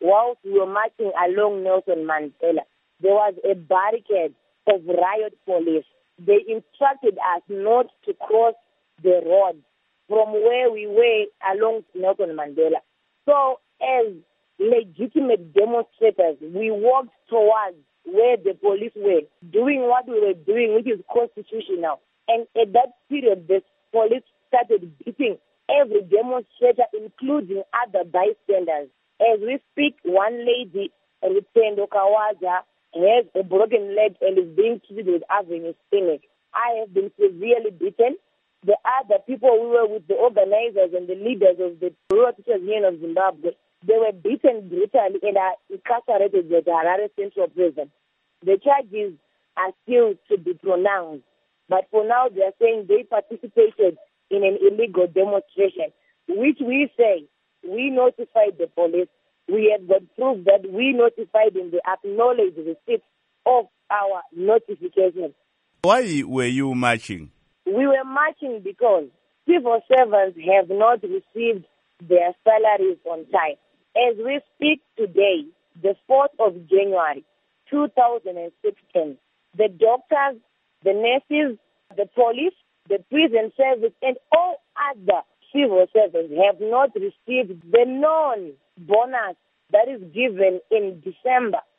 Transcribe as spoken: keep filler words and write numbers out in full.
whilst we were marching along Nelson Mandela, there was a barricade of riot police. They instructed us not to cross the road from where we were along Nelson Mandela. So as legitimate demonstrators, we walked towards where the police were doing what we were doing, which is constitutional. And at that period, the police started beating every demonstrator, including other bystanders. As we speak, one lady, Rutendo Kawaja, has a broken leg and is being treated with Avenue Clinic. I have been severely beaten. The other people we were with, the organizers and the leaders of the Rural Teachers Union of Zimbabwe, they were beaten brutally and are incarcerated at the Harare Central Prison. The charges are still to be pronounced, but for now they are saying they participated in an illegal demonstration, which we say we notified the police. We have got proof that we notified them. They acknowledged the receipt of our notification. Why were you marching? We were marching because civil servants have not received their salaries on time. As we speak today, the fourth of January, two thousand sixteen, the doctors, the nurses, the police, the prison service, and all other civil servants have not received the non-bonus that is given in December.